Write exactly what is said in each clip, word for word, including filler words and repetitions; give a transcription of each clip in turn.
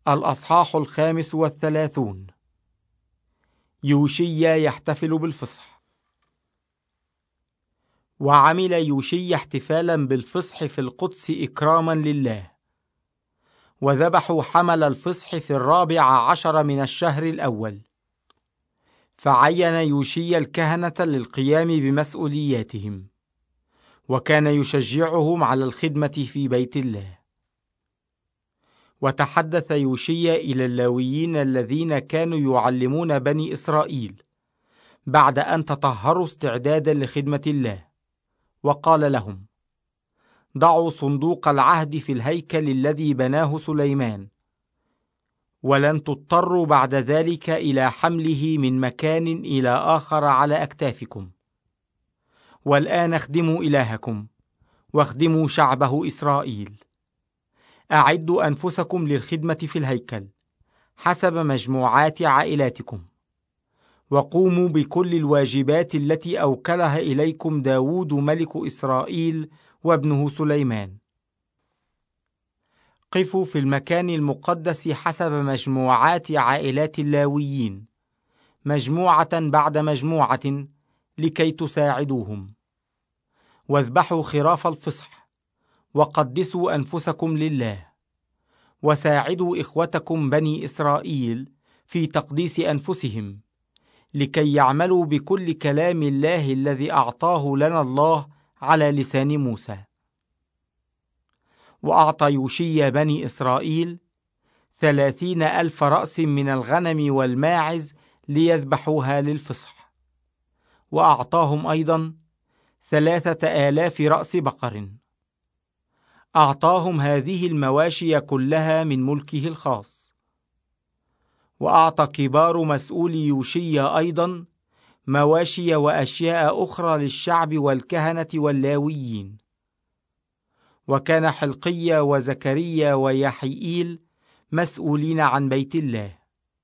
الأصحاح الخامس والثلاثون. يوشيا يحتفل بالفصح. وعمل يوشيا احتفالا بالفصح في القدس إكراما لله، وذبحوا حمل الفصح في الرابع عشر من الشهر الأول. فعين يوشيا الكهنة للقيام بمسؤولياتهم، وكان يشجعهم على الخدمة في بيت الله. وتحدث يوشيا إلى اللاويين الذين كانوا يعلمون بني إسرائيل بعد أن تطهروا استعدادا لخدمة الله، وقال لهم: ضعوا صندوق العهد في الهيكل الذي بناه سليمان، ولن تضطروا بعد ذلك إلى حمله من مكان إلى آخر على أكتافكم. والآن اخدموا إلهكم، واخدموا شعبه إسرائيل. أعدوا أنفسكم للخدمة في الهيكل حسب مجموعات عائلاتكم، وقوموا بكل الواجبات التي أوكلها إليكم داود ملك إسرائيل وابنه سليمان. قفوا في المكان المقدس حسب مجموعات عائلات اللاويين، مجموعة بعد مجموعة، لكي تساعدوهم. واذبحوا خراف الفصح، وقدسوا أنفسكم لله، وساعدوا إخوتكم بني إسرائيل في تقديس أنفسهم، لكي يعملوا بكل كلام الله الذي أعطاه لنا الله على لسان موسى. وأعطى يوشيا بني إسرائيل ثلاثين ألف رأس من الغنم والماعز ليذبحوها للفصح، وأعطاهم أيضا ثلاثة آلاف رأس بقر. أعطاهم هذه المواشي كلها من ملكه الخاص. وأعطى كبار مسؤولي يوشيا أيضا مواشي وأشياء أخرى للشعب والكهنة واللاويين. وكان حلقيا وزكريا ويحيئيل مسؤولين عن بيت الله.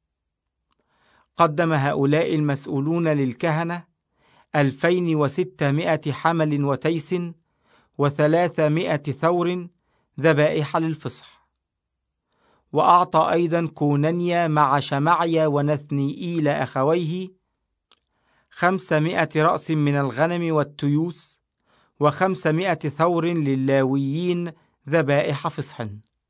قدم هؤلاء المسؤولون للكهنة ألفين وستمائة حمل وتيس وثلاثمائة ثور ذبائح للفصح. وأعطى أيضا كونانيا مع شمعيا ونثنيئيل أخويه خمسمائة رأس من الغنم والتيوس وخمسمائة ثور للاويين ذبائح فصح.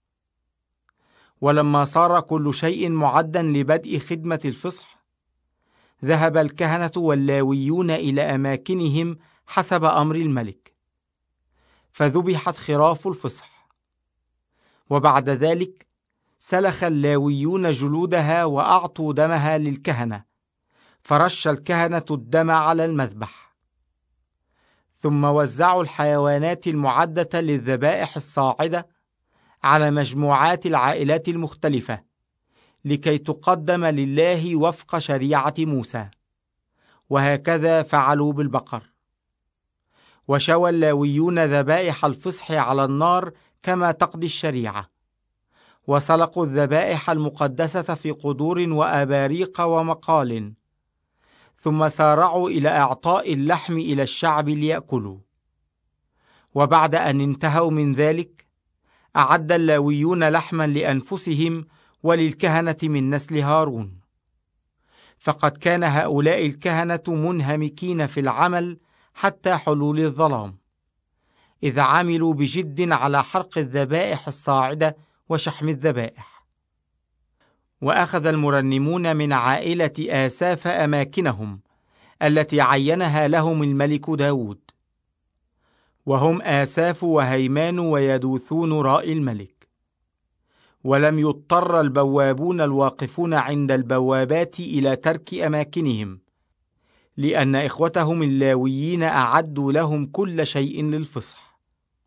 ولما صار كل شيء معدا لبدء خدمة الفصح، ذهب الكهنة واللاويون إلى أماكنهم حسب أمر الملك، فذبحت خراف الفصح. وبعد ذلك سلخ اللاويون جلودها وأعطوا دمها للكهنة، فرش الكهنة الدم على المذبح. ثم وزعوا الحيوانات المعدة للذبائح الصاعدة على مجموعات العائلات المختلفة، لكي تقدم لله وفق شريعة موسى. وهكذا فعلوا بالبقر. وشوى اللاويون ذبائح الفصح على النار كما تقضي الشريعة، وسلقوا الذبائح المقدسة في قدور وأباريق ومقال، ثم سارعوا إلى إعطاء اللحم إلى الشعب ليأكلوا. وبعد أن انتهوا من ذلك، أعد اللاويون لحما لأنفسهم وللكهنة من نسل هارون. فقد كان هؤلاء الكهنة منهمكين في العمل حتى حلول الظلام، إذ عملوا بجد على حرق الذبائح الصاعدة وشحم الذبائح. وأخذ المرنمون من عائلة آساف أماكنهم التي عينها لهم الملك داود، وهم آساف وهيمان ويدوثون راء الملك. ولم يضطر البوابون الواقفون عند البوابات إلى ترك أماكنهم، لأن إخوتهم اللاويين أعدوا لهم كل شيء للفصح.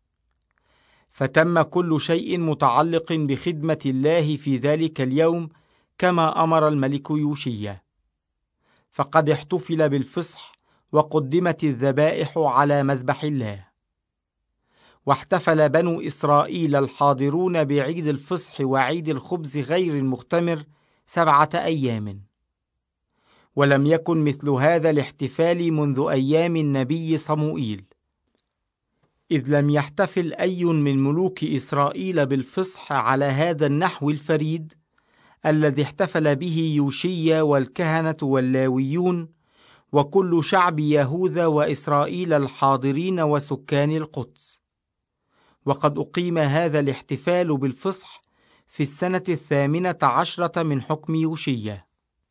فتم كل شيء متعلق بخدمة الله في ذلك اليوم كما أمر الملك يوشيا. فقد احتفل بالفصح، وقدمت الذبائح على مذبح الله. واحتفل بنو إسرائيل الحاضرون بعيد الفصح وعيد الخبز غير المختمر سبعة أيام. ولم يكن مثل هذا الاحتفال منذ أيام النبي صموئيل، إذ لم يحتفل أي من ملوك إسرائيل بالفصح على هذا النحو الفريد الذي احتفل به يوشيا والكهنة واللاويون وكل شعب يهوذا وإسرائيل الحاضرين وسكان القدس. وقد أقيم هذا الاحتفال بالفصح في السنة الثامنة عشرة من حكم يوشيا.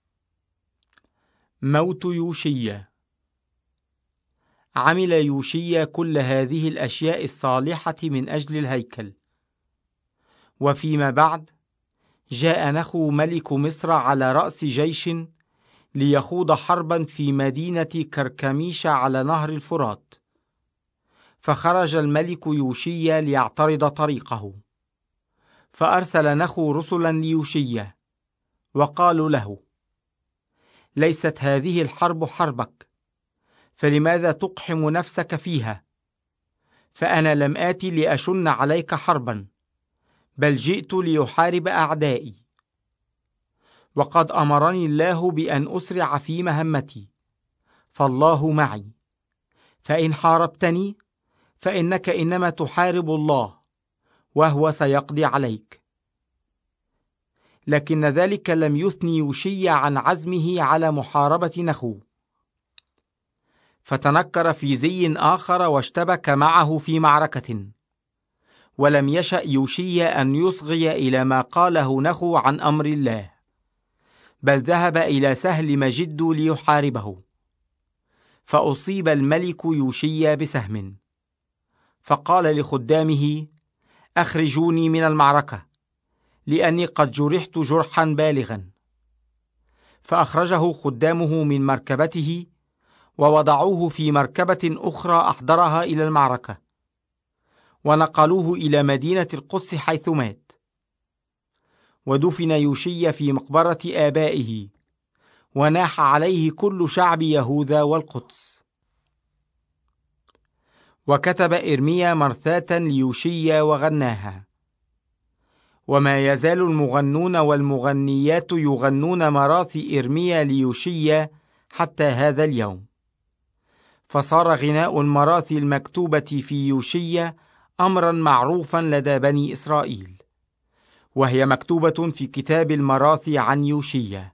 موت يوشيا. عمل يوشيا كل هذه الأشياء الصالحة من أجل الهيكل. وفيما بعد جاء نخو ملك مصر على رأس جيش ليخوض حربا في مدينة كركميش على نهر الفرات، فخرج الملك يوشيا ليعترض طريقه، فأرسل نخو رسلا ليوشيا وقالوا له: ليست هذه الحرب حربك، فلماذا تقحم نفسك فيها؟ فأنا لم آتي لأشن عليك حربا، بل جئت ليحارب أعدائي. وقد أمرني الله بأن أسرع في مهمتي، فالله معي، فإن حاربتني فإنك إنما تحارب الله، وهو سيقضي عليك. لكن ذلك لم يثني يوشيا عن عزمه على محاربة نخو، فتنكر في زي آخر واشتبك معه في معركة. ولم يشأ يوشيا أن يصغي إلى ما قاله نخو عن أمر الله، بل ذهب إلى سهل مجد ليحاربه، فأصيب الملك يوشيا بسهم، فقال لخدامه: أخرجوني من المعركة، لأني قد جرحت جرحا بالغا. فأخرجه خدامه من مركبته ووضعوه في مركبة أخرى أحضرها إلى المعركة، ونقلوه إلى مدينة القدس حيث مات. ودفن يوشيا في مقبرة آبائه، وناح عليه كل شعب يهوذا والقدس. وكتب إرميا مرثاة ليوشيا وغناها. وما يزال المغنون والمغنيات يغنون مراثي إرميا ليوشيا حتى هذا اليوم. فصار غناء المراثي المكتوبة في يوشيا أمرا معروفا لدى بني إسرائيل، وهي مكتوبة في كتاب المراثي عن يوشيا.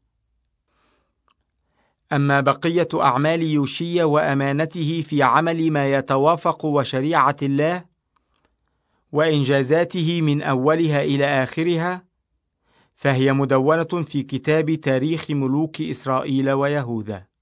أما بقية أعمال يوشيا وأمانته في عمل ما يتوافق وشريعة الله وإنجازاته من أولها إلى آخرها، فهي مدونة في كتاب تاريخ ملوك إسرائيل ويهوذا.